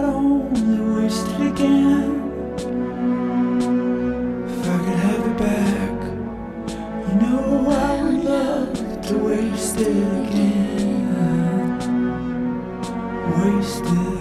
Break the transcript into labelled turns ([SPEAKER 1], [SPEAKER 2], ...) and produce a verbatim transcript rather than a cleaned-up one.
[SPEAKER 1] only waste it again. If I could have it back, you know I would love to waste it again. Waste it.